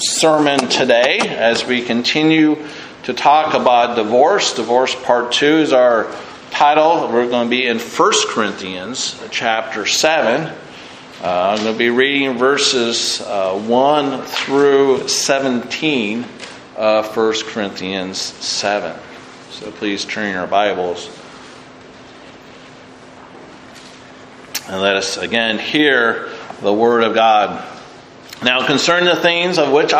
sermon today as we continue to talk about divorce. Divorce Part 2 is our title. We're going to be in 1 Corinthians chapter 7. I'm going to be reading verses 1 through 17 of 1 Corinthians 7. So please turn your Bibles and let us again hear the Word of God. Now concerning the things of which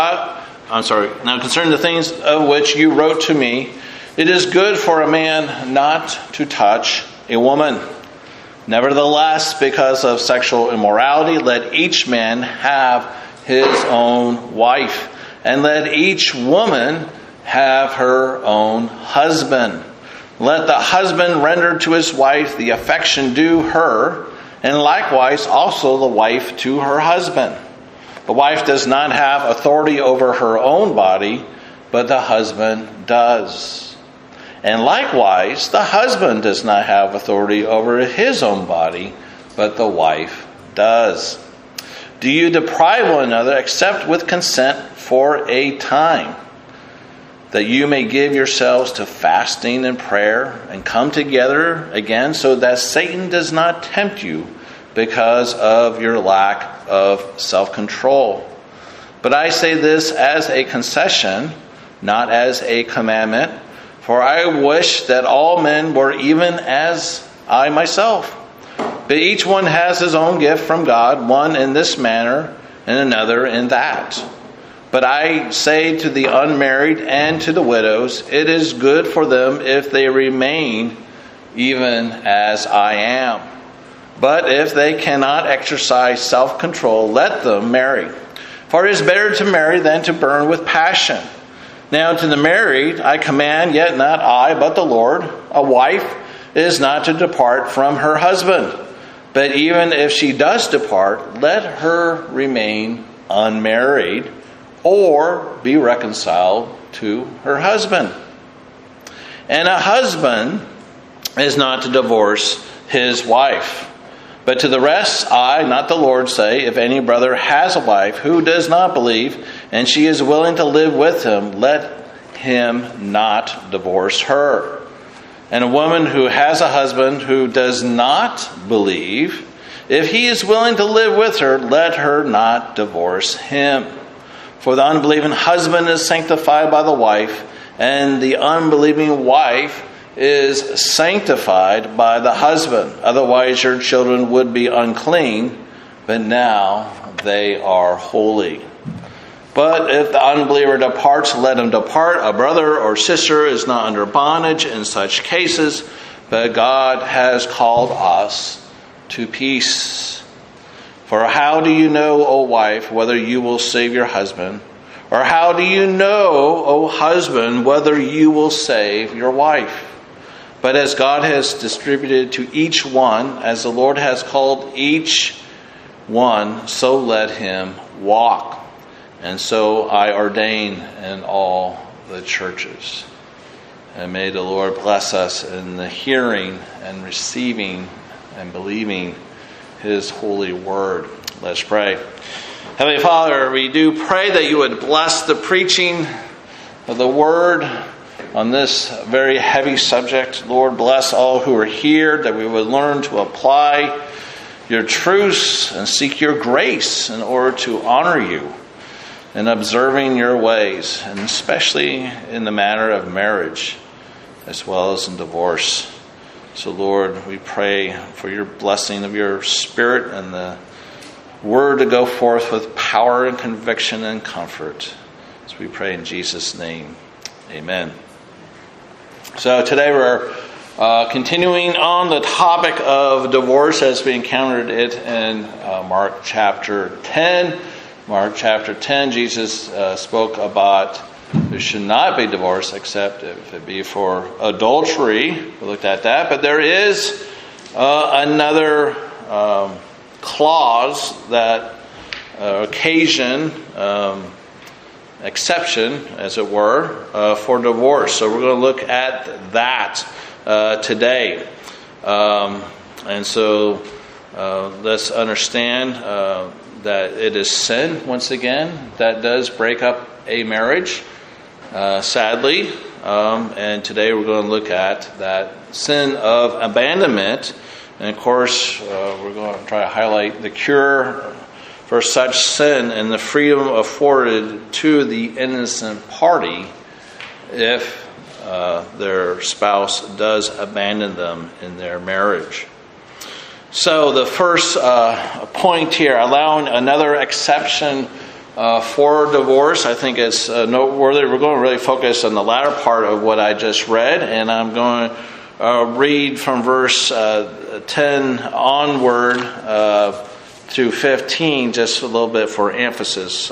you wrote to me, it is good for a man not to touch a woman. Nevertheless, because of sexual immorality, let each man have his own wife, and let each woman have her own husband. Let the husband render to his wife the affection due her, and likewise also the wife to her husband. The wife does not have authority over her own body, but the husband does. And likewise, the husband does not have authority over his own body, but the wife does. Do you deprive one another except with consent for a time, that you may give yourselves to fasting and prayer and come together again, so that Satan does not tempt you because of your lack of self-control? But I say this as a concession, not as a commandment, for I wish that all men were even as I myself. But each one has his own gift from God, one in this manner and another in that. But I say to the unmarried and to the widows, it is good for them if they remain even as I am. But if they cannot exercise self-control, let them marry. For it is better to marry than to burn with passion. Now to the married I command, yet not I, but the Lord, a wife is not to depart from her husband. But even if she does depart, let her remain unmarried, or be reconciled to her husband. And a husband is not to divorce his wife. But to the rest, I, not the Lord, say, if any brother has a wife who does not believe, and she is willing to live with him, let him not divorce her. And a woman who has a husband who does not believe, if he is willing to live with her, let her not divorce him. For the unbelieving husband is sanctified by the wife, and the unbelieving wife is sanctified by the husband. Otherwise your children would be unclean, but now they are holy. But if the unbeliever departs, let him depart. A brother or sister is not under bondage in such cases, but God has called us to peace. For how do you know, O wife, whether you will save your husband? Or how do you know, O husband, whether you will save your wife? But as God has distributed to each one, as the Lord has called each one, so let him walk. And so I ordain in all the churches. And may the Lord bless us in the hearing and receiving and believing His holy word. Let's pray. Heavenly Father, we do pray that you would bless the preaching of the word on this very heavy subject. Lord, bless all who are here, that we would learn to apply your truths and seek your grace in order to honor you in observing your ways, and especially in the matter of marriage as well as in divorce. So Lord, we pray for your blessing of your Spirit and the word to go forth with power and conviction and comfort. As we pray in Jesus' name, amen. So today we're continuing on the topic of divorce as we encountered it in Mark chapter 10. Mark chapter 10, Jesus spoke about there should not be divorce except if it be for adultery. We looked at that. But there is another clause that occasion exception, as it were, for divorce. So we're going to look at that today. And so let's understand that it is sin, once again, that does break up a marriage, sadly. And today we're going to look at that sin of abandonment. And of course, we're going to try to highlight the cure for such sin and the freedom afforded to the innocent party if their spouse does abandon them in their marriage. So the first point here, allowing another exception for divorce, I think it's noteworthy. We're going to really focus on the latter part of what I just read, and I'm going to read from verse 10 onward through 15, just a little bit for emphasis.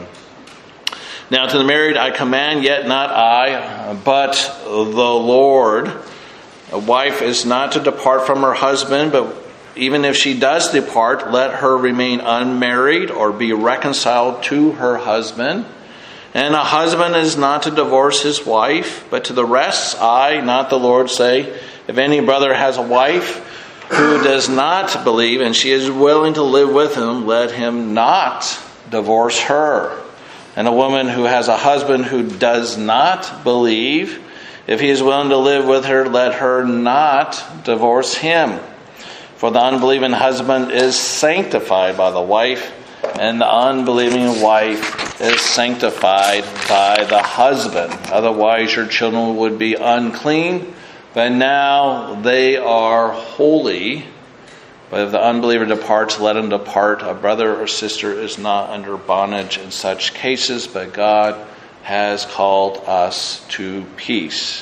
Now to the married I command, yet not I, but the Lord. A wife is not to depart from her husband, but even if she does depart, let her remain unmarried or be reconciled to her husband. And a husband is not to divorce his wife, but to the rest I, not the Lord, say, if any brother has a wife who does not believe and she is willing to live with him, let him not divorce her. And a woman who has a husband who does not believe, if he is willing to live with her, let her not divorce him. For the unbelieving husband is sanctified by the wife, and the unbelieving wife is sanctified by the husband. Otherwise your children would be unclean, but now they are holy. But if the unbeliever departs, let him depart. A brother or sister is not under bondage in such cases, but God has called us to peace.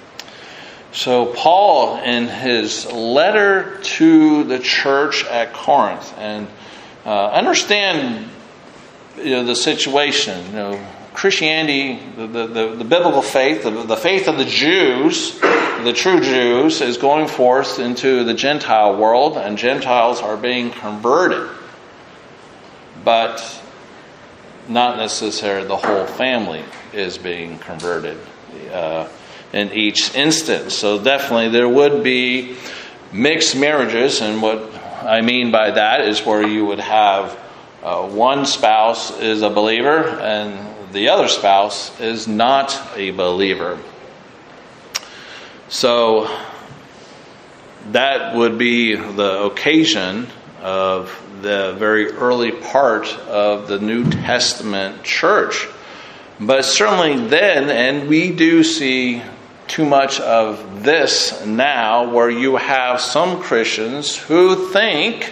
So Paul, in his letter to the church at Corinth, and understand the situation. Christianity, the biblical faith, the faith of the Jews, the true Jews, is going forth into the Gentile world, and Gentiles are being converted. But not necessarily the whole family is being converted in each instance. So definitely there would be mixed marriages, and what I mean by that is where you would have one spouse is a believer and the other spouse is not a believer. So that would be the occasion of the very early part of the New Testament church. But certainly then, and we do see too much of this now, where you have some Christians who think,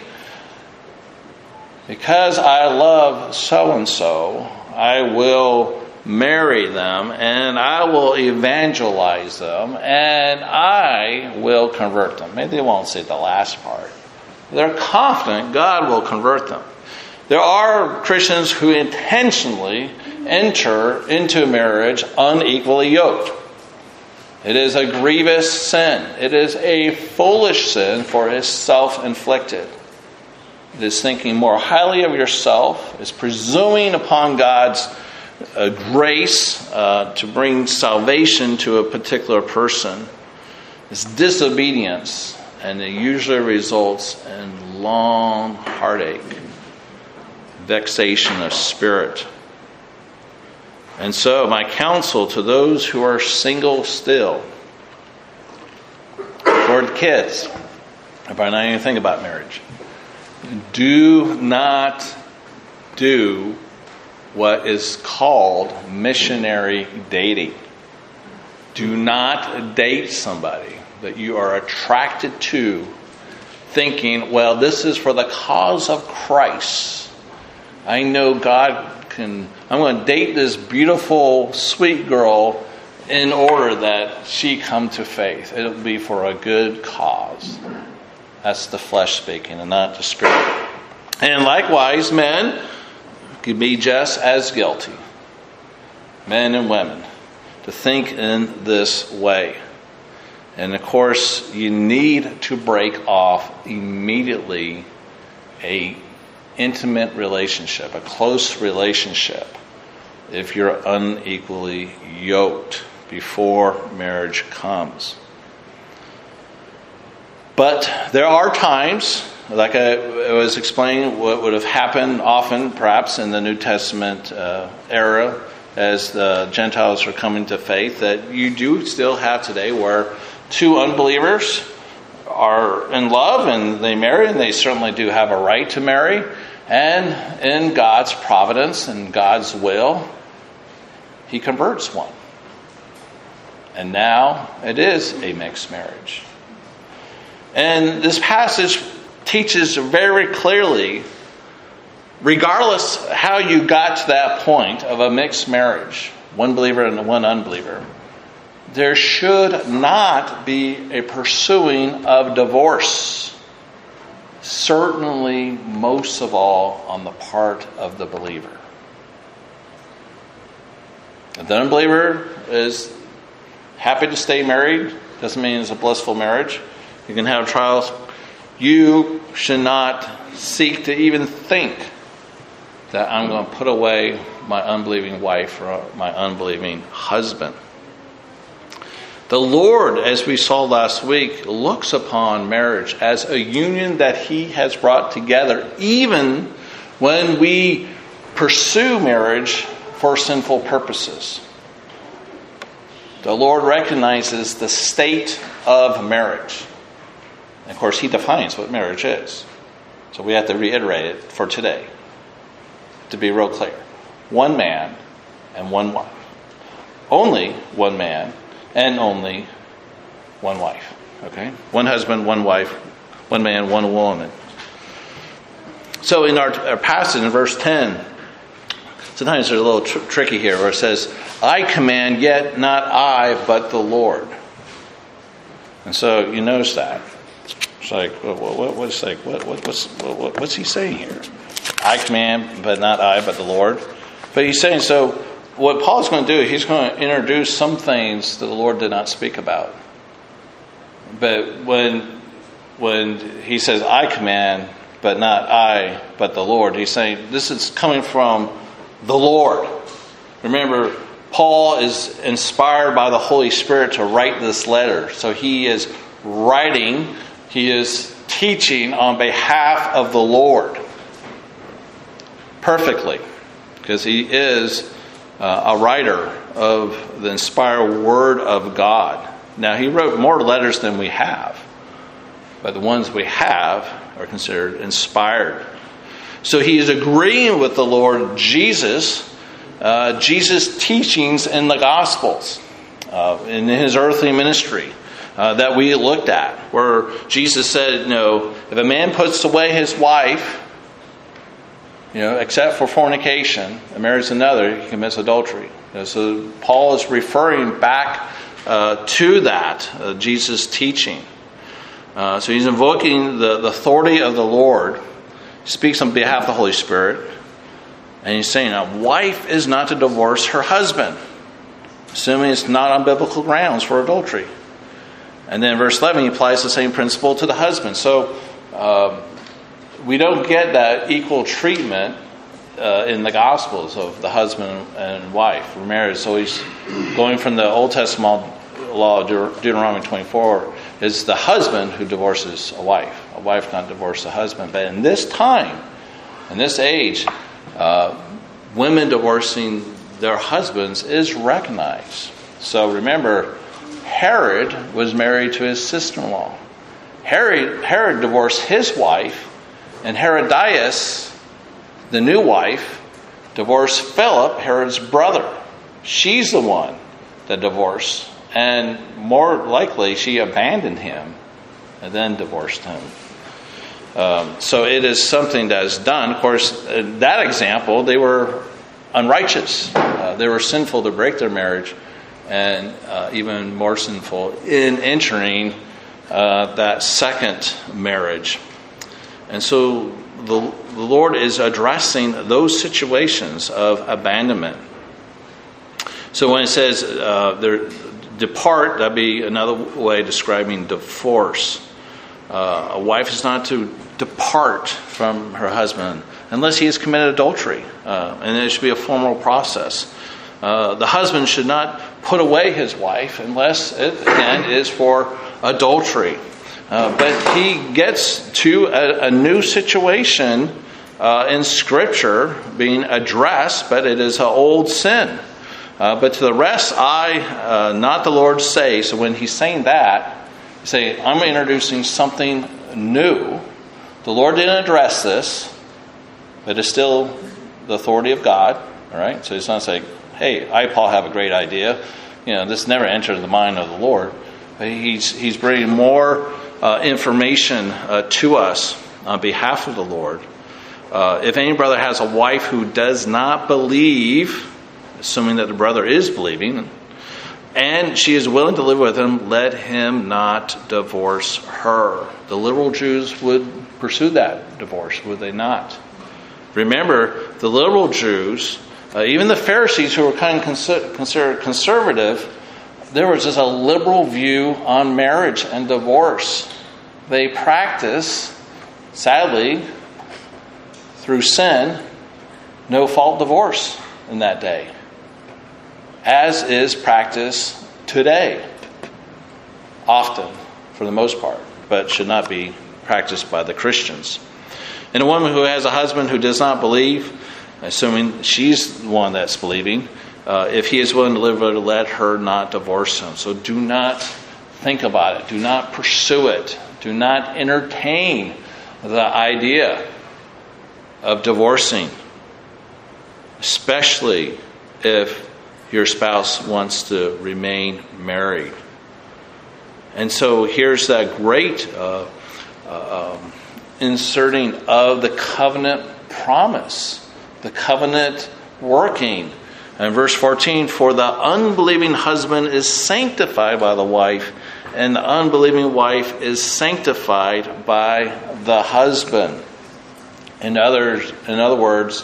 because I love so-and-so, I will marry them, and I will evangelize them, and I will convert them. Maybe they won't say the last part. They're confident God will convert them. There are Christians who intentionally enter into marriage unequally yoked. It is a grievous sin. It is a foolish sin, for it is self-inflicted. It is thinking more highly of yourself. It's presuming upon God's grace to bring salvation to a particular person. It's disobedience, and it usually results in long heartache, vexation of spirit. And so my counsel to those who are single still, for the kids, if I not even think about marriage, do not do what is called missionary dating. Do not date somebody that you are attracted to thinking, well, this is for the cause of Christ. I know God can, I'm going to date this beautiful, sweet girl in order that she come to faith. It'll be for a good cause. That's the flesh speaking and not the spirit. And likewise, men could be just as guilty, men and women, to think in this way. And of course, you need to break off immediately a intimate relationship, a close relationship, if you're unequally yoked before marriage comes. But there are times like I was explaining, what would have happened often, perhaps, in the New Testament era as the Gentiles are coming to faith, that you do still have today where two unbelievers are in love and they marry, and they certainly do have a right to marry. And in God's providence and God's will, He converts one. And now it is a mixed marriage. And this passage teaches very clearly, regardless how you got to that point of a mixed marriage, one believer and one unbeliever, there should not be a pursuing of divorce. Certainly, most of all, on the part of the believer. If the unbeliever is happy to stay married, doesn't mean it's a blissful marriage. You can have trials. You should not seek to even think that I'm going to put away my unbelieving wife or my unbelieving husband. The Lord, as we saw last week, looks upon marriage as a union that He has brought together, even when we pursue marriage for sinful purposes. The Lord recognizes the state of marriage. And of course, He defines what marriage is. So we have to reiterate it for today, to be real clear. One man and one wife. Only one man and only one wife. Okay? One husband, one wife, one man, one woman. So in our passage in verse 10, sometimes they're a little tricky here, where it says, I command, yet not I, but the Lord. And so you notice that. It's like, what's he saying here? I command, but not I, but the Lord. But he's saying, so what Paul's going to do, he's going to introduce some things that the Lord did not speak about. But when he says, I command, but not I, but the Lord, he's saying, this is coming from the Lord. Remember, Paul is inspired by the Holy Spirit to write this letter. So he is writing, he is teaching on behalf of the Lord. Perfectly. Because he is a writer of the inspired Word of God. Now, he wrote more letters than we have. But the ones we have are considered inspired. So he is agreeing with the Lord Jesus' teachings in the Gospels, in his earthly ministry that we looked at, where Jesus said, if a man puts away his wife, except for fornication, and marries another, he commits adultery. So Paul is referring back to that, Jesus' teaching. So he's invoking the authority of the Lord. He speaks on behalf of the Holy Spirit. And he's saying a wife is not to divorce her husband, assuming it's not on biblical grounds for adultery. And then verse 11, he applies the same principle to the husband. So we don't get that equal treatment in the Gospels of the husband and wife remarried. So he's going from the Old Testament law of Deuteronomy 24, is the husband who divorces a wife. A wife can't divorce the husband. But in this time, in this age, women divorcing their husbands is recognized. So remember, Herod was married to his sister-in-law. Herod divorced his wife, and Herodias, the new wife, divorced Philip, Herod's brother. She's the one that divorced, and more likely she abandoned him and then divorced him. So it is something that is done. Of course, in that example, they were unrighteous. They were sinful to break their marriage, and even more sinful in entering that second marriage. And so the Lord is addressing those situations of abandonment. So when it says depart, that'd be another way of describing divorce. A wife is not to depart from her husband unless he has committed adultery, and it should be a formal process. The husband should not put away his wife unless it, again, is for adultery. But he gets to a new situation in Scripture being addressed, but it is an old sin. But to the rest, I, not the Lord, say. So when he's saying that, he's saying, I'm introducing something new. The Lord didn't address this, but it's still the authority of God. All right? So he's not saying, hey, I, Paul, have a great idea. This never entered the mind of the Lord. But he's bringing more information to us on behalf of the Lord. If any brother has a wife who does not believe, assuming that the brother is believing, and she is willing to live with him, let him not divorce her. The liberal Jews would pursue that divorce, would they not? Remember, the liberal Jews, even the Pharisees who were kind of considered conservative, there was just a liberal view on marriage and divorce. They practice, sadly, through sin, no-fault divorce in that day, as is practiced today, often, for the most part, but should not be practiced by the Christians. And a woman who has a husband who does not believe, assuming she's the one that's believing, if he is willing to live with her, let her not divorce him. So do not think about it. Do not pursue it. Do not entertain the idea of divorcing, especially if your spouse wants to remain married. And so here's that great inserting of the covenant promise, the covenant working. And verse 14, for the unbelieving husband is sanctified by the wife, and the unbelieving wife is sanctified by the husband. In other words,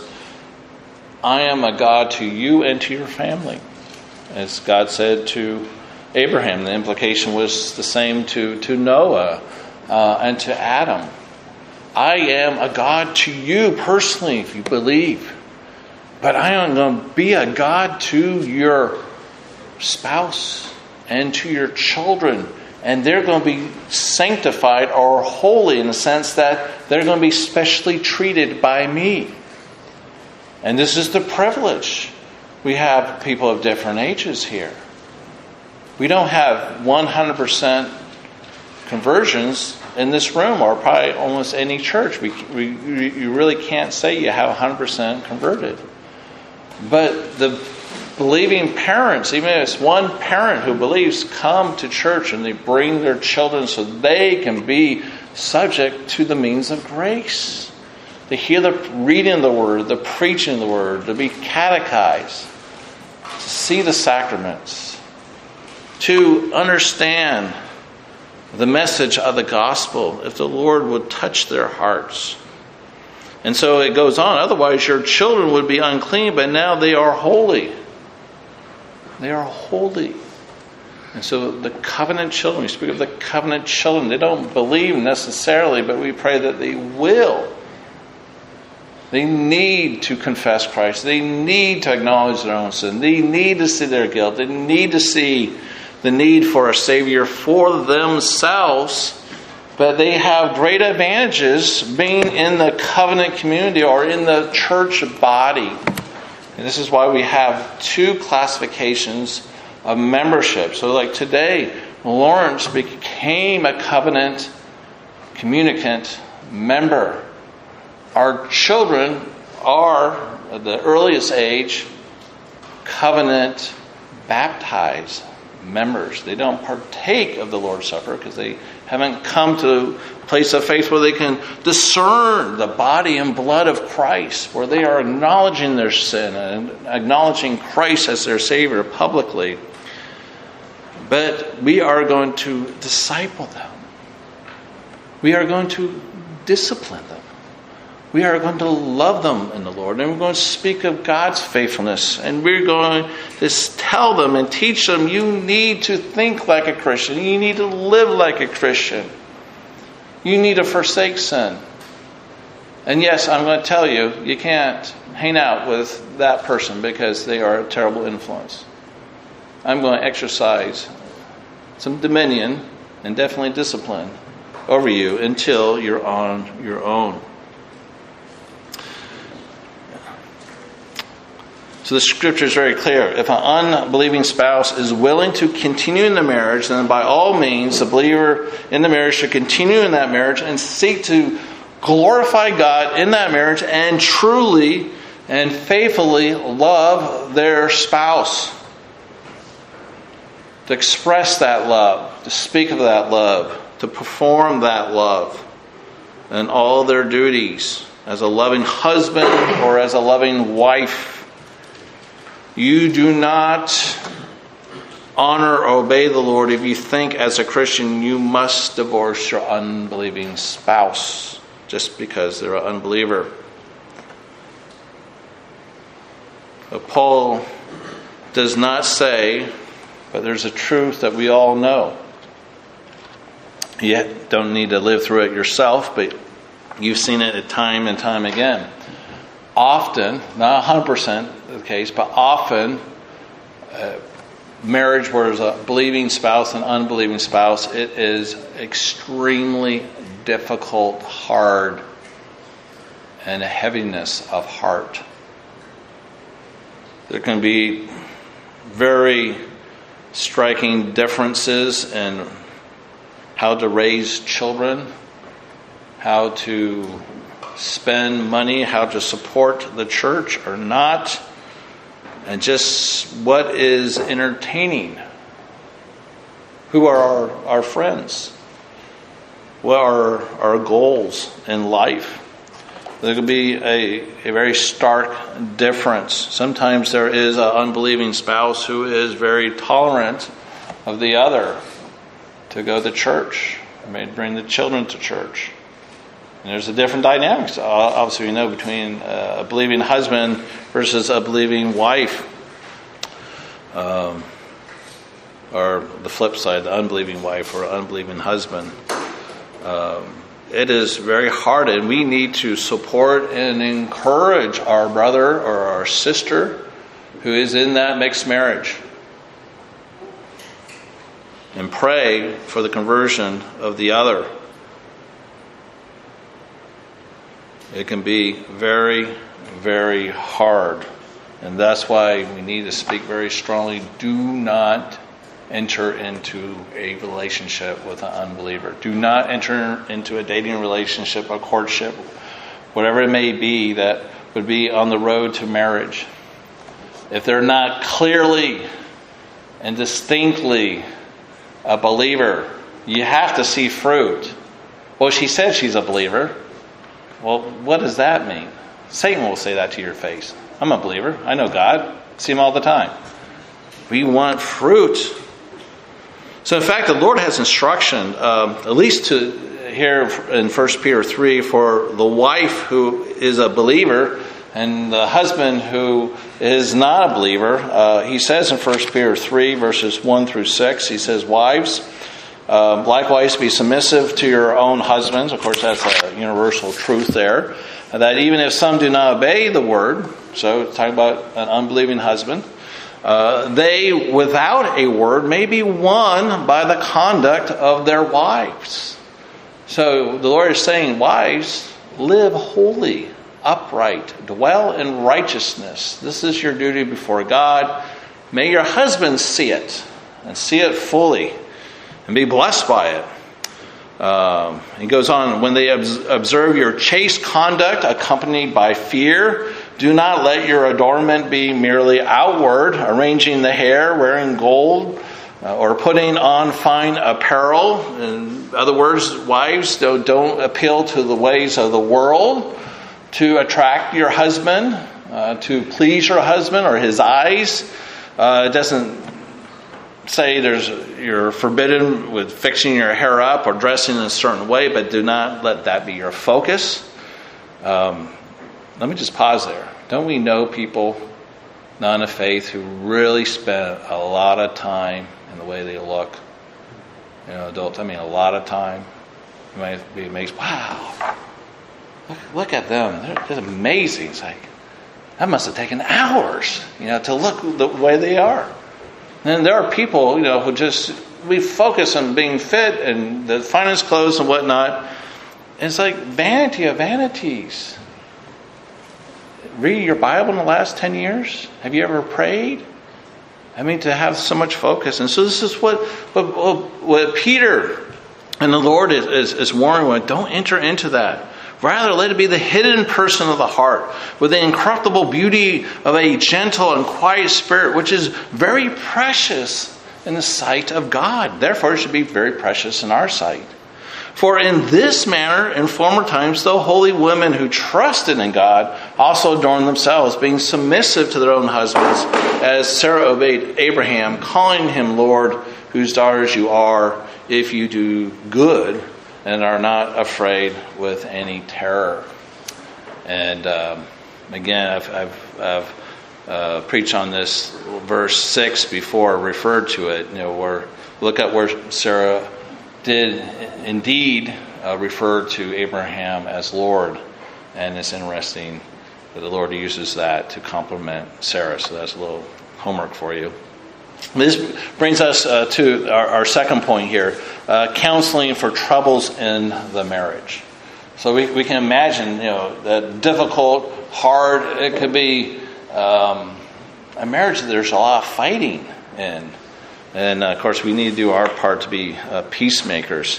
I am a God to you and to your family. As God said to Abraham, the implication was the same to Noah and to Adam. I am a God to you personally, if you believe. But I am going to be a God to your spouse and to your children. And they're going to be sanctified or holy in the sense that they're going to be specially treated by me. And this is the privilege. We have people of different ages here. We don't have 100% conversions in this room, or probably almost any church. You really can't say you have 100% converted. But the believing parents, even if it's one parent who believes, come to church and they bring their children so they can be subject to the means of grace. To hear the reading of the Word, the preaching of the Word, to be catechized, to see the sacraments, to understand the message of the gospel, if the Lord would touch their hearts. And so it goes on. Otherwise, your children would be unclean, but now they are holy. They are holy. And so the covenant children, we speak of the covenant children. They don't believe necessarily, but we pray that they will. They need to confess Christ. They need to acknowledge their own sin. They need to see their guilt. They need to see the need for a Savior for themselves. But they have great advantages being in the covenant community or in the church body. And this is why we have two classifications of membership. So like today, Lawrence became a covenant communicant member. Our children are, at the earliest age, covenant baptized members. They don't partake of the Lord's Supper because they haven't come to a place of faith where they can discern the body and blood of Christ, where they are acknowledging their sin and acknowledging Christ as their Savior publicly. But we are going to disciple them. We are going to discipline them. We are going to love them in the Lord. And we're going to speak of God's faithfulness. And we're going to tell them and teach them, you need to think like a Christian. You need to live like a Christian. You need to forsake sin. And yes, I'm going to tell you, you can't hang out with that person because they are a terrible influence. I'm going to exercise some dominion and definitely discipline over you until you're on your own. So the scripture is very clear. If an unbelieving spouse is willing to continue in the marriage, then by all means, the believer in the marriage should continue in that marriage and seek to glorify God in that marriage and truly and faithfully love their spouse. To express that love, to speak of that love, to perform that love and all their duties as a loving husband or as a loving wife. You do not honor or obey the Lord if you think as a Christian you must divorce your unbelieving spouse just because they're an unbeliever. But Paul does not say, but there's a truth that we all know. You don't need to live through it yourself, but you've seen it time and time again. Often, not 100% the case, but often, marriage where there's a believing spouse and unbelieving spouse, it is extremely difficult, hard, and a heaviness of heart. There can be very striking differences in how to raise children, how to spend money, how to support the church or not, and just what is entertaining. Who are our friends? What are our goals in life? There could be a very stark difference. Sometimes there is an unbelieving spouse who is very tolerant of the other to go to church, may bring the children to church. And there's a different dynamics, obviously we know, between a believing husband versus a believing wife. Or the flip side, the unbelieving wife or unbelieving husband. It is very hard, and we need to support and encourage our brother or our sister who is in that mixed marriage. And pray for the conversion of the other. It can be very, very hard. And that's why we need to speak very strongly. Do not enter into a relationship with an unbeliever. Do not enter into a dating relationship, a courtship, whatever it may be that would be on the road to marriage. If they're not clearly and distinctly a believer, you have to see fruit. Well, she said she's a believer. Well, what does that mean? Satan will say that to your face. I'm a believer. I know God. See him all the time. We want fruit. So in fact, the Lord has instruction, at least to here in 1 Peter 3, for the wife who is a believer and the husband who is not a believer. He says in 1 Peter 3, verses 1 through 6, he says, "Wives, likewise be submissive to your own husbands." Of course, that's a universal truth there. That even if some do not obey the word, so talking about an unbelieving husband, they without a word may be won by the conduct of their wives. So the Lord is saying, wives, live holy, upright, dwell in righteousness. This is your duty before God. May your husbands see it and see it fully and be blessed by it. He goes on, when they observe your chaste conduct accompanied by fear, do not let your adornment be merely outward, arranging the hair, wearing gold, or putting on fine apparel. In other words, wives, don't appeal to the ways of the world to attract your husband, to please your husband or his eyes. It doesn't say you're forbidden with fixing your hair up or dressing in a certain way, but do not let that be your focus. Let me just pause there. Don't we know people, non of faith, who really spend a lot of time in the way they look? Adults, a lot of time. You might be amazed. Wow, look at them. They're just amazing. It's like, that must have taken hours, to look the way they are. And there are people, who we focus on being fit and the finest clothes and whatnot. It's like vanity of vanities. Read your Bible in the last 10 years? Have you ever prayed? To have so much focus. And so this is what Peter and the Lord is warning with. Don't enter into that. Rather, let it be the hidden person of the heart, with the incorruptible beauty of a gentle and quiet spirit, which is very precious in the sight of God. Therefore, it should be very precious in our sight. For in this manner, in former times, the holy women who trusted in God also adorned themselves, being submissive to their own husbands, as Sarah obeyed Abraham, calling him Lord, whose daughters you are, if you do good and are not afraid with any terror. And again, I've preached on this verse 6 before, referred to it. Look at where Sarah did indeed refer to Abraham as Lord, and it's interesting that the Lord uses that to compliment Sarah. So that's a little homework for you. This brings us to our second point here, counseling for troubles in the marriage. So we can imagine, that difficult, hard, it could be a marriage that there's a lot of fighting in. And of course, we need to do our part to be peacemakers.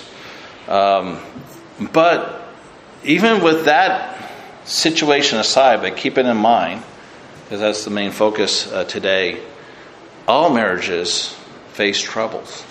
But even with that situation aside, but keep it in mind, because that's the main focus today, all marriages face troubles.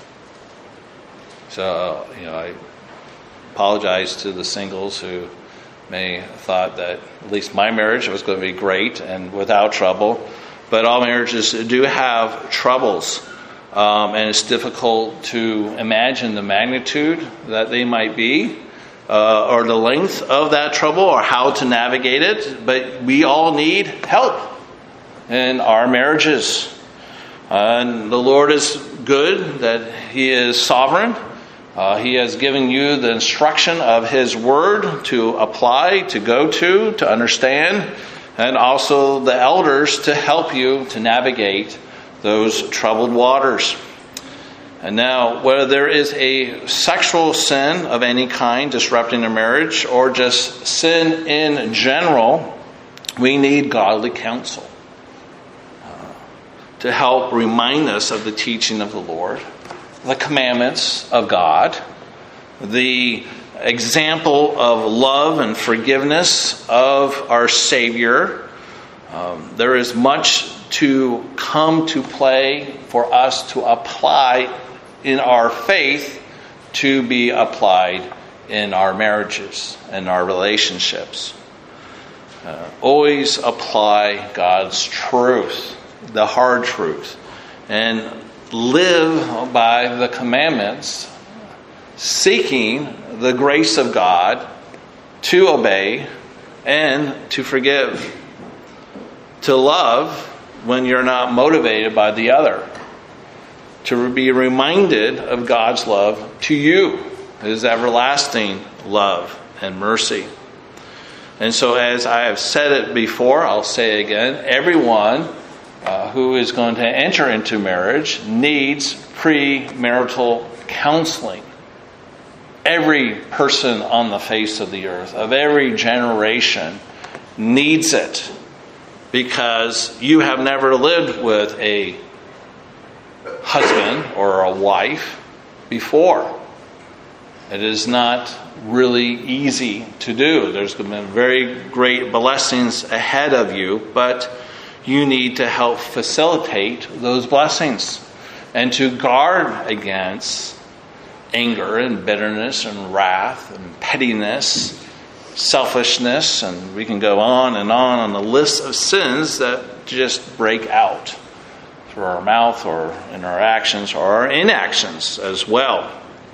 So, I apologize to the singles who may have thought that at least my marriage was going to be great and without trouble. But all marriages do have troubles. And it's difficult to imagine the magnitude that they might be, or the length of that trouble, or how to navigate it. But we all need help in our marriages. And the Lord is good, that He is sovereign. He has given you the instruction of His Word to apply, to go to understand, and also the elders to help you to navigate those troubled waters. And now, whether there is a sexual sin of any kind disrupting a marriage, or just sin in general, we need godly counsel to help remind us of the teaching of the Lord, the commandments of God, the example of love and forgiveness of our Savior. There is much to come to play for us to apply in our faith, to be applied in our marriages and our relationships. Always apply God's truth, the hard truth, and live by the commandments, seeking the grace of God to obey and to forgive, to love when you're not motivated by the other, to be reminded of God's love to you, His everlasting love and mercy. And so, as I have said it before, I'll say it again, everyone who is going to enter into marriage needs premarital counseling. Every person on the face of the earth, of every generation, needs it, because you have never lived with a husband or a wife before. It is not really easy to do. There's going to be very great blessings ahead of you, but you need to help facilitate those blessings and to guard against anger and bitterness and wrath and pettiness, selfishness, and we can go on the list of sins that just break out through our mouth or in our actions or our inactions as well.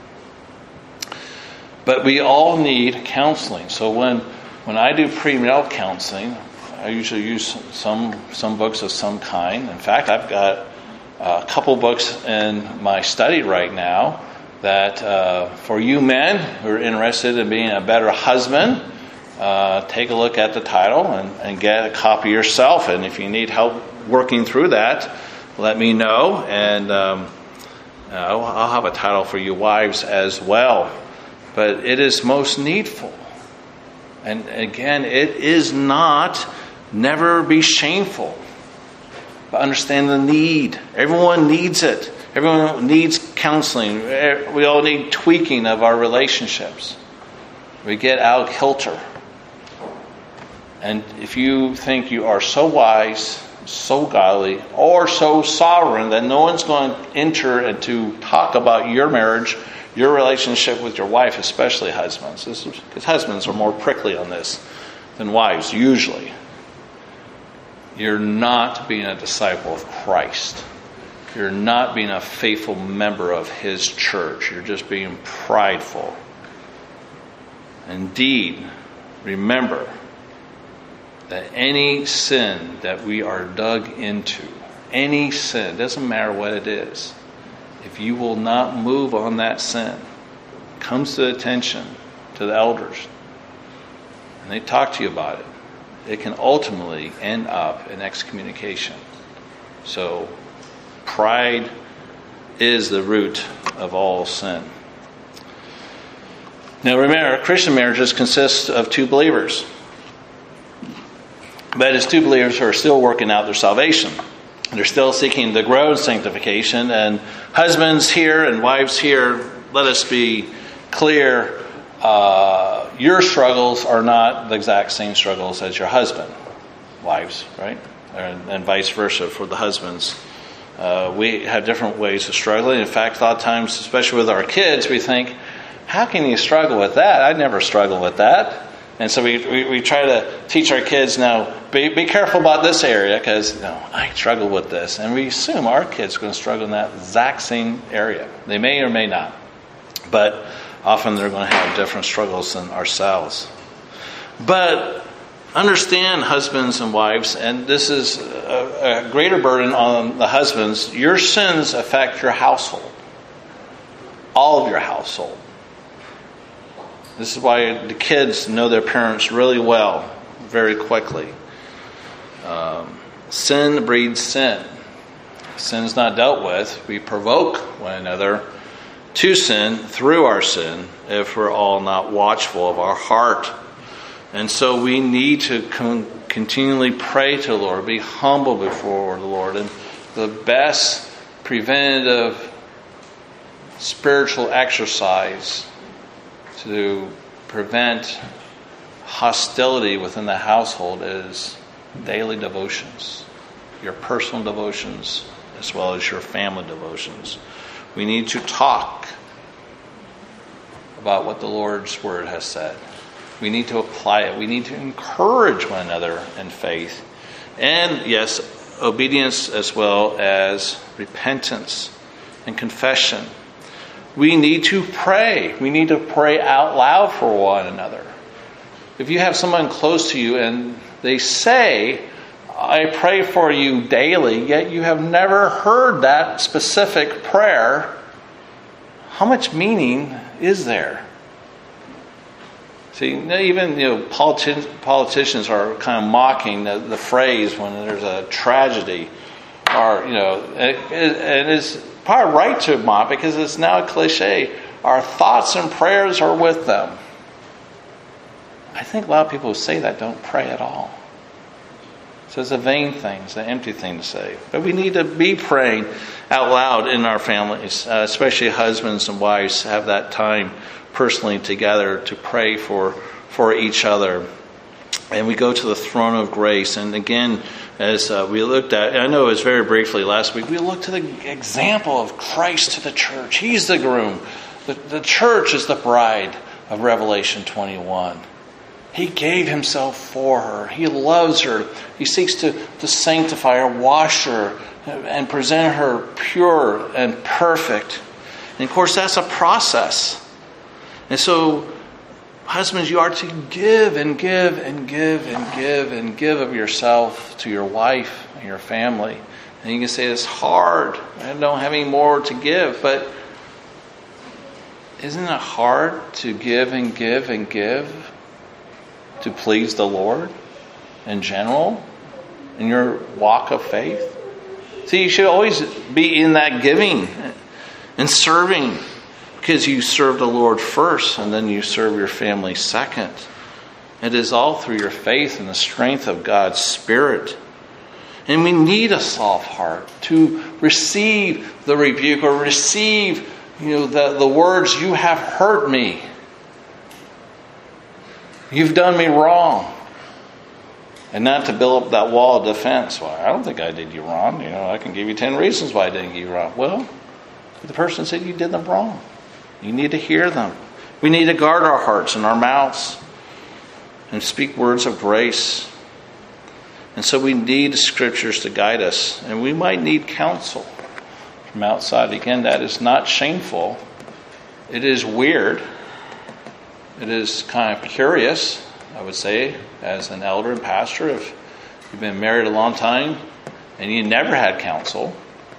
But we all need counseling. So when I do premarital counseling, I usually use some books of some kind. In fact, I've got a couple books in my study right now that for you men who are interested in being a better husband, take a look at the title and get a copy yourself. And if you need help working through that, let me know, and I'll have a title for you wives as well. But it is most needful. And again, it is not, never be shameful. But understand the need. Everyone needs it. Everyone needs counseling. We all need tweaking of our relationships. We get out of kilter. And if you think you are so wise, so godly, or so sovereign that no one's going to enter and to talk about your marriage, your relationship with your wife, especially husbands, because husbands are more prickly on this than wives usually, you're not being a disciple of Christ. You're not being a faithful member of His church. You're just being prideful. Indeed, remember that any sin that we are dug into, any sin, doesn't matter what it is, if you will not move on that sin, comes to attention to the elders, and they talk to you about it, it can ultimately end up in excommunication. So, pride is the root of all sin. Now remember, Christian marriages consist of two believers. But it's two believers who are still working out their salvation. They're still seeking to grow in sanctification. And husbands here and wives here, let us be clear, your struggles are not the exact same struggles as your husband. Wives, right? And vice versa for the husbands. We have different ways of struggling. In fact, a lot of times, especially with our kids, we think, how can you struggle with that? I'd never struggle with that. And so we try to teach our kids, now, be careful about this area, because I struggle with this. And we assume our kids are going to struggle in that exact same area. They may or may not. But often they're going to have different struggles than ourselves. But understand, husbands and wives, and this is a greater burden on the husbands, your sins affect your household. All of your household. This is why the kids know their parents really well, very quickly. Sin breeds sin. Sin is not dealt with. We provoke one another to sin through our sin if we're all not watchful of our heart. And so we need to continually pray to the Lord, be humble before the Lord. And the best preventative spiritual exercise to prevent hostility within the household is daily devotions, your personal devotions as well as your family devotions. We need to talk about what the Lord's Word has said. We need to apply it. We need to encourage one another in faith. And yes, obedience as well as repentance and confession. We need to pray. We need to pray out loud for one another. If you have someone close to you and they say, I pray for you daily, yet you have never heard that specific prayer, how much meaning is there? See, even politicians are kind of mocking the phrase when there's a tragedy, or and it's probably right to mock because it's now a cliche. Our thoughts and prayers are with them. I think a lot of people who say that don't pray at all. So it's a vain thing, it's an empty thing to say. But we need to be praying out loud in our families, especially husbands and wives have that time personally together to pray for each other. And we go to the throne of grace. And again, as we looked at, I know it was very briefly last week, we looked to the example of Christ to the church. He's the groom. The church is the bride of Revelation 21. He gave himself for her. He loves her. He seeks to sanctify her, wash her, and present her pure and perfect. And of course, that's a process. And so, husbands, you are to give and give and give and give and give of yourself to your wife and your family. And you can say, it's hard. I don't have any more to give. But isn't it hard to give and give and give to please the Lord in general in your walk of faith? See, you should always be in that giving and serving, because you serve the Lord first and then you serve your family second. It is all through your faith and the strength of God's Spirit. And we need a soft heart to receive the rebuke or receive the words, "You have hurt me. You've done me wrong." And not to build up that wall of defense. "Well, I don't think I did you wrong. I can give you 10 reasons why I didn't give you wrong." Well, the person said you did them wrong. You need to hear them. We need to guard our hearts and our mouths and speak words of grace. And so we need the Scriptures to guide us. And we might need counsel from outside. Again, that is not shameful. It is weird. It is kind of curious, I would say, as an elder and pastor, if you've been married a long time and you never had counsel.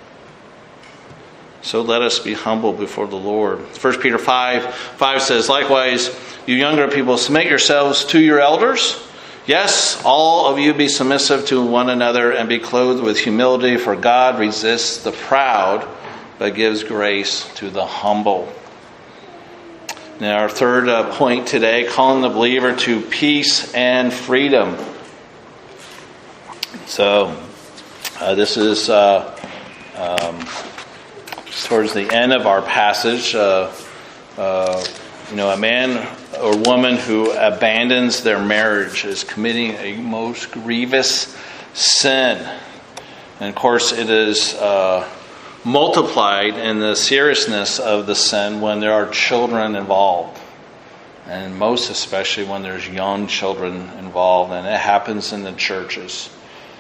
So let us be humble before the Lord. 1 Peter 5 says, "Likewise, you younger people, submit yourselves to your elders. Yes, all of you be submissive to one another and be clothed with humility, for God resists the proud, but gives grace to the humble." Now, our third point today, calling the believer to peace and freedom. So, this is towards the end of our passage. A man or woman who abandons their marriage is committing a most grievous sin. And of course, it is multiplied in the seriousness of the sin when there are children involved. And most especially when there's young children involved. And it happens in the churches.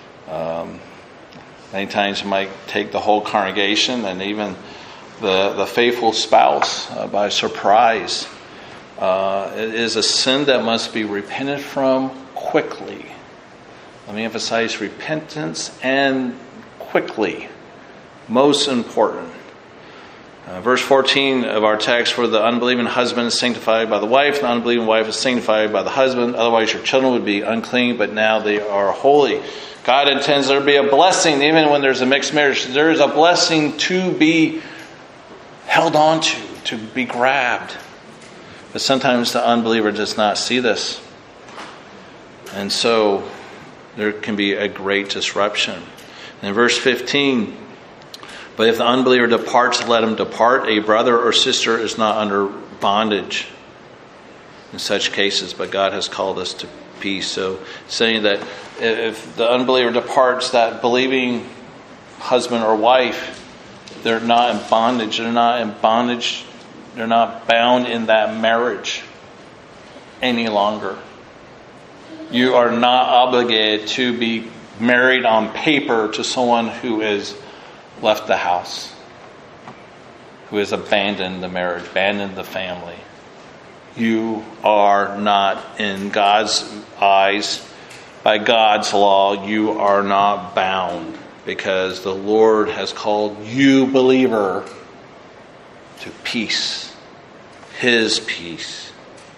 Many times it might take the whole congregation and even the faithful spouse by surprise. It is a sin that must be repented from quickly. Let me emphasize repentance and quickly. Most important. Verse 14 of our text, "For the unbelieving husband is sanctified by the wife, the unbelieving wife is sanctified by the husband. Otherwise your children would be unclean, but now they are holy." God intends there to be a blessing even when there's a mixed marriage. There is a blessing to be held on to be grabbed. But sometimes the unbeliever does not see this. And so there can be a great disruption. In verse 15, "But if the unbeliever departs, let him depart. A brother or sister is not under bondage in such cases, but God has called us to peace." So saying that if the unbeliever departs, that believing husband or wife, they're not in bondage. They're not in bondage. They're not bound in that marriage any longer. You are not obligated to be married on paper to someone who has left the house, who has abandoned the marriage, abandoned the family. You are not, in God's eyes, by God's law, you are not bound, because the Lord has called you, believer, to peace, His peace.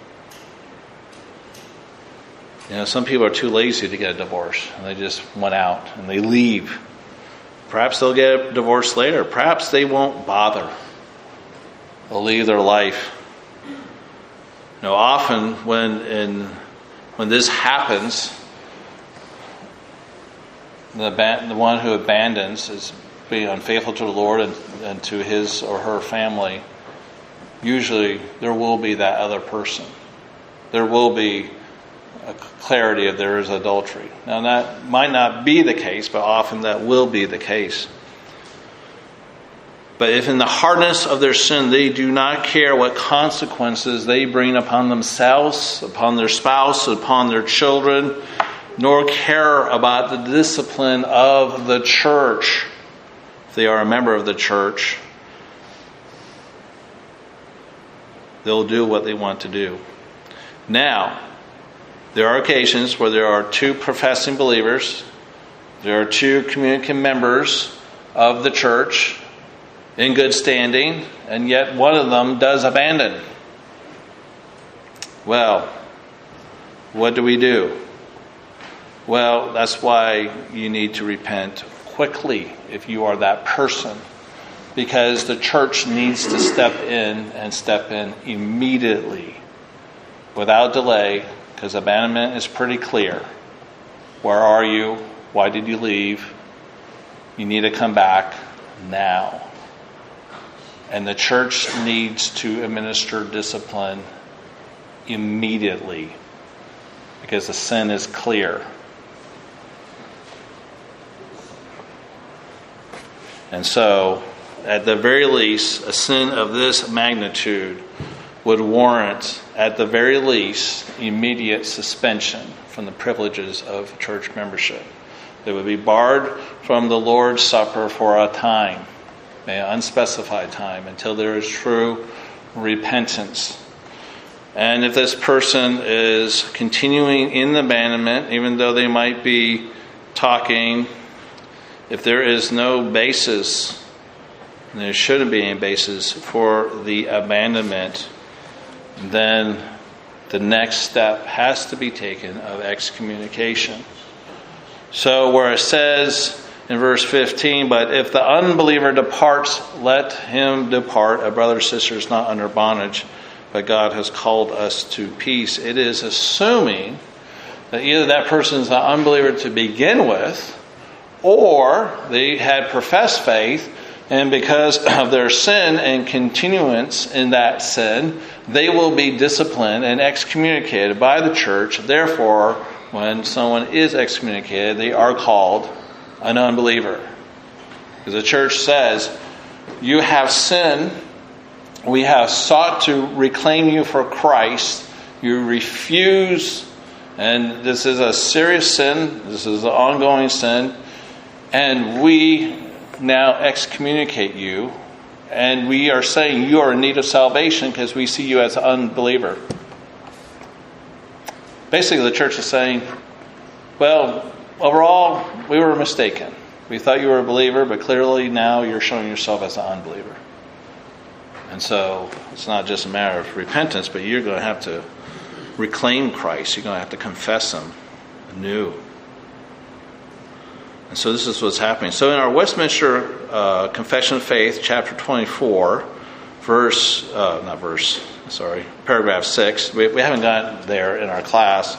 Some people are too lazy to get a divorce, and they just went out and they leave. Perhaps they'll get a divorce later. Perhaps they won't bother. They'll leave their life. Often when this happens, the one who abandons is being unfaithful to the Lord and to his or her family. Usually there will be that other person. There will be a clarity if there is adultery. Now that might not be the case, but often that will be the case. But if in the hardness of their sin they do not care what consequences they bring upon themselves, upon their spouse, upon their children, nor care about the discipline of the church, if they are a member of the church, they'll do what they want to do. Now, there are occasions where there are two professing believers, there are two communicant members of the church in good standing, and yet one of them does abandon. Well, what do we do? Well, that's why you need to repent quickly if you are that person, because the church needs to step in and step in immediately without delay, because abandonment is pretty clear. Where are you? Why did you leave? You need to come back now. And the church needs to administer discipline immediately because the sin is clear. And so, at the very least, a sin of this magnitude would warrant, at the very least, immediate suspension from the privileges of church membership. They would be barred from the Lord's Supper for a time, an unspecified time, until there is true repentance. And if this person is continuing in abandonment, even though they might be talking, if there is no basis, and there shouldn't be any basis for the abandonment, then the next step has to be taken of excommunication. So where it says in verse 15, but if the unbeliever departs, let him depart. A brother or sister is not under bondage, but God has called us to peace. It is assuming that either that person is an unbeliever to begin with, or they had professed faith, and because of their sin and continuance in that sin, they will be disciplined and excommunicated by the church. Therefore, when someone is excommunicated, they are called an unbeliever. Because the church says, you have sinned. We have sought to reclaim you for Christ. You refuse, and this is a serious sin. This is an ongoing sin. And we now excommunicate you. And we are saying you are in need of salvation because we see you as an unbeliever. Basically, the church is saying, well, overall, we were mistaken. We thought you were a believer, but clearly now you're showing yourself as an unbeliever. And so it's not just a matter of repentance, but you're going to have to reclaim Christ. You're going to have to confess Him anew. And so this is what's happening. So in our Westminster Confession of Faith, chapter 24, paragraph 6. We haven't gotten there in our class.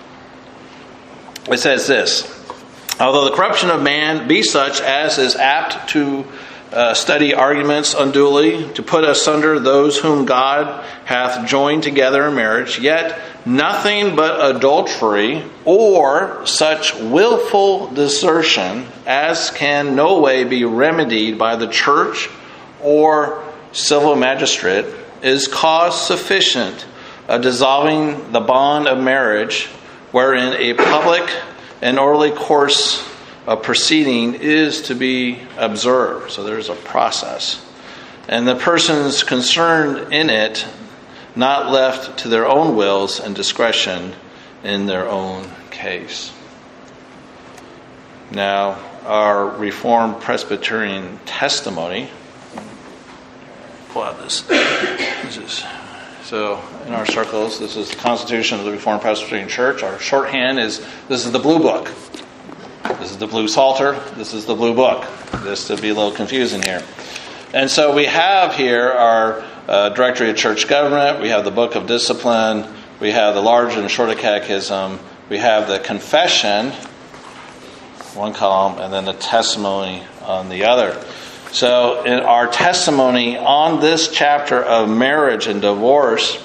It says this: although the corruption of man be such as is apt to study arguments unduly, to put asunder those whom God hath joined together in marriage, yet nothing but adultery or such willful desertion as can no way be remedied by the church or civil magistrate is cause sufficient of dissolving the bond of marriage, wherein a public and orderly course of proceeding is to be observed. So there's a process. And the persons concerned in it not left to their own wills and discretion in their own case. Now, our Reformed Presbyterian testimony. Pull out this. So, in our circles, this is the Constitution of the Reformed Presbyterian Church. Our shorthand is, this is the Blue Book. This is the Blue Psalter. This is the Blue Book. Just to be a little confusing here. And so we have here our Directory of Church Government. We have the Book of Discipline. We have the Large and Shorter Catechism. We have the Confession, one column, and then the Testimony on the other. So in our testimony on this chapter of marriage and divorce,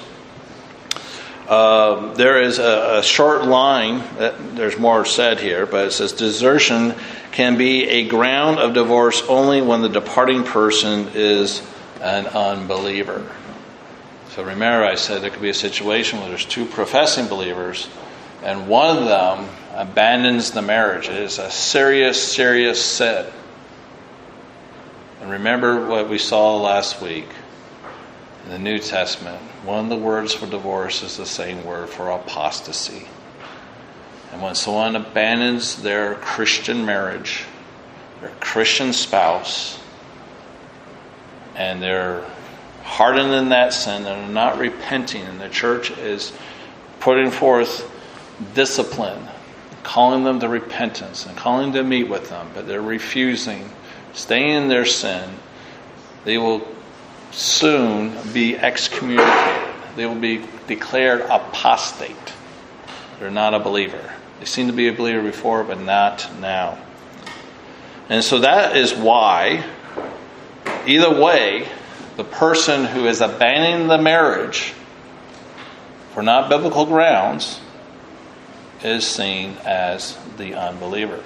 there is a short line. There's more said here, but it says desertion can be a ground of divorce only when the departing person is an unbeliever. So remember, I said there could be a situation where there's two professing believers and one of them abandons the marriage. It is a serious, serious sin. And remember what we saw last week in the New Testament. One of the words for divorce is the same word for apostasy. And when someone abandons their Christian marriage, their Christian spouse, and they're hardened in that sin, and they're not repenting, and the church is putting forth discipline, calling them to repentance and calling them to meet with them, but they're refusing, staying in their sin, they will soon be excommunicated. They will be declared apostate. They're not a believer. They seem to be a believer before, but not now. And so that is why, either way, the person who is abandoning the marriage for not biblical grounds is seen as the unbeliever.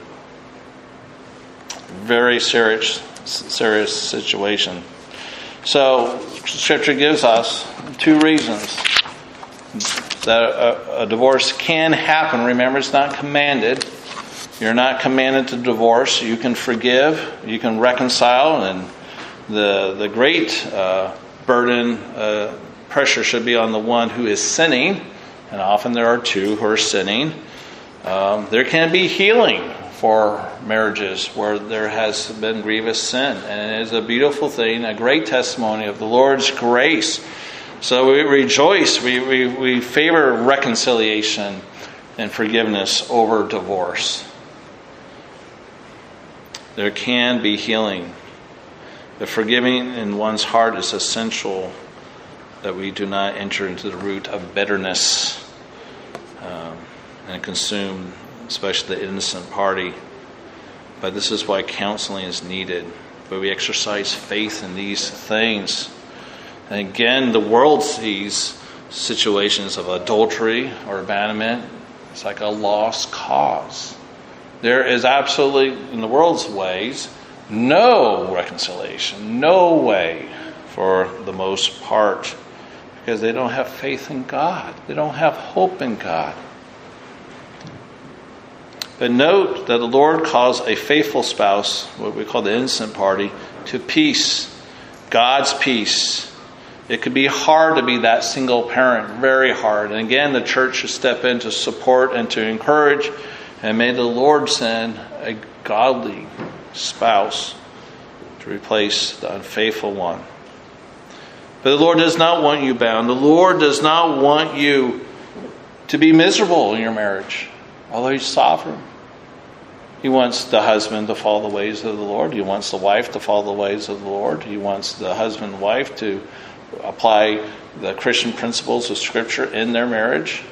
Very serious situation. So, Scripture gives us two reasons that a divorce can happen. Remember, it's not commanded. You're not commanded to divorce. You can forgive, you can reconcile, and the great burden, pressure should be on the one who is sinning, and often there are two who are sinning. There can be healing for marriages where there has been grievous sin, and it is a beautiful thing, a great testimony of the Lord's grace. So we rejoice, we favor reconciliation and forgiveness over divorce. There can be healing. The forgiving in one's heart is essential, that we do not enter into the root of bitterness and consume, especially the innocent party. But this is why counseling is needed. But we exercise faith in these things. And again, the world sees situations of adultery or abandonment. It's like a lost cause. There is absolutely, in the world's ways, no reconciliation, no way for the most part, because they don't have faith in God. They don't have hope in God. But note that the Lord calls a faithful spouse, what we call the innocent party, to peace, God's peace. It could be hard to be that single parent, very hard. And again, the church should step in to support and to encourage. And may the Lord send a godly spouse to replace the unfaithful one. But the Lord does not want you bound. The Lord does not want you to be miserable in your marriage, although He's sovereign. He wants the husband to follow the ways of the Lord. He wants the wife to follow the ways of the Lord. He wants the husband and wife to apply the Christian principles of Scripture in their marriage.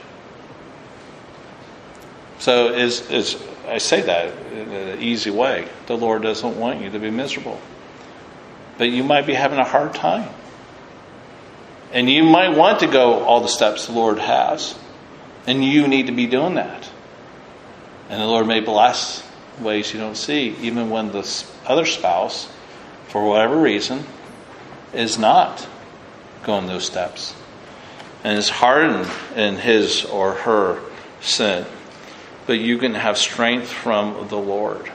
So I say that in an easy way. The Lord doesn't want you to be miserable. But you might be having a hard time. And you might want to go all the steps the Lord has. And you need to be doing that. And the Lord may bless ways you don't see, even when the other spouse, for whatever reason, is not going those steps and is hardened in his or her sin. But you can have strength from the Lord,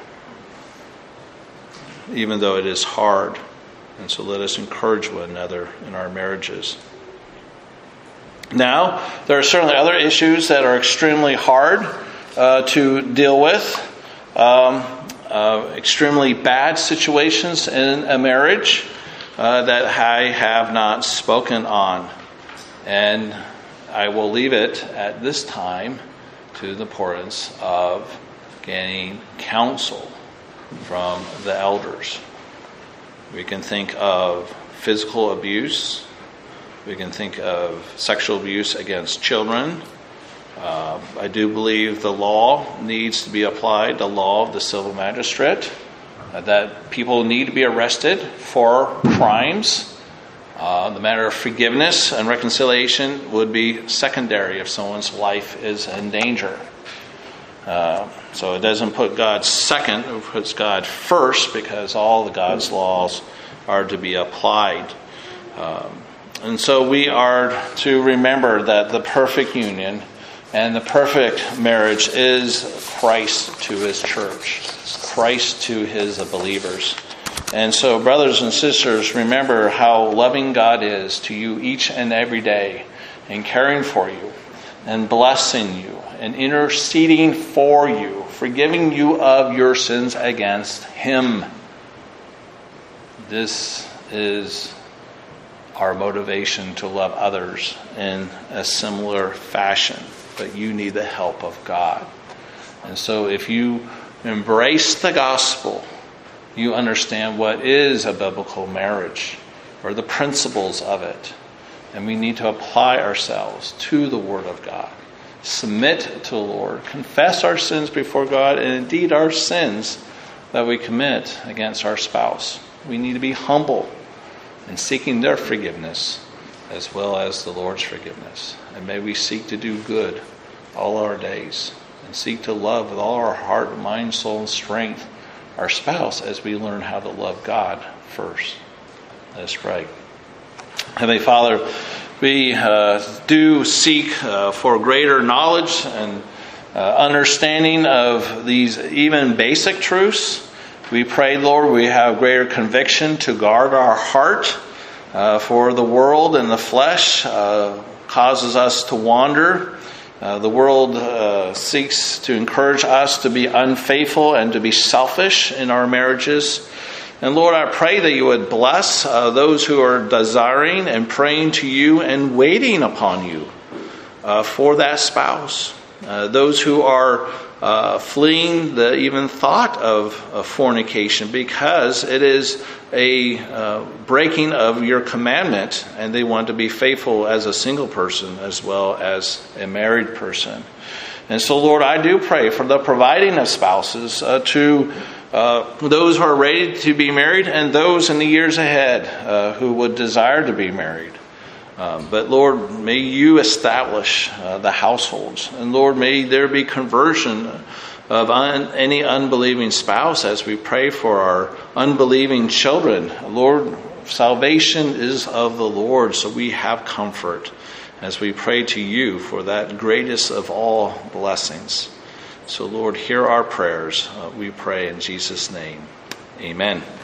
even though it is hard. And so let us encourage one another in our marriages. Now, there are certainly other issues that are extremely hard to deal with. Extremely bad situations in a marriage that I have not spoken on. And I will leave it at this time to the importance of getting counsel from the elders. We can think of physical abuse. We can think of sexual abuse against children. I do believe the law needs to be applied, the law of the civil magistrate, that people need to be arrested for crimes. The matter of forgiveness and reconciliation would be secondary if someone's life is in danger. So it doesn't put God second, it puts God first, because all of God's laws are to be applied. And so we are to remember that the perfect union and the perfect marriage is Christ to His church, Christ to His believers. And so, brothers and sisters, remember how loving God is to you each and every day, and caring for you, and blessing you, and interceding for you, forgiving you of your sins against Him. This is our motivation to love others in a similar fashion. But you need the help of God. And so if you embrace the gospel, you understand what is a biblical marriage, or the principles of it. And we need to apply ourselves to the Word of God. Submit to the Lord. Confess our sins before God, and indeed our sins that we commit against our spouse. We need to be humble in seeking their forgiveness as well as the Lord's forgiveness. And may we seek to do good all our days and seek to love with all our heart, mind, soul, and strength our spouse as we learn how to love God first. Let us pray. Heavenly Father, we do seek for greater knowledge and understanding of these even basic truths. We pray, Lord, we have greater conviction to guard our heart, for the world and the flesh causes us to wander. The world seeks to encourage us to be unfaithful and to be selfish in our marriages. And Lord, I pray that you would bless those who are desiring and praying to you and waiting upon you for that spouse. Those who are fleeing the even thought of fornication because it is a breaking of your commandment, and they want to be faithful as a single person as well as a married person. And so, Lord, I do pray for the providing of spouses to those who are ready to be married and those in the years ahead who would desire to be married. But Lord, may you establish the households. And Lord, may there be conversion of any unbelieving spouse as we pray for our unbelieving children. Lord, salvation is of the Lord, so we have comfort as we pray to you for that greatest of all blessings. So Lord, hear our prayers. We pray in Jesus' name. Amen.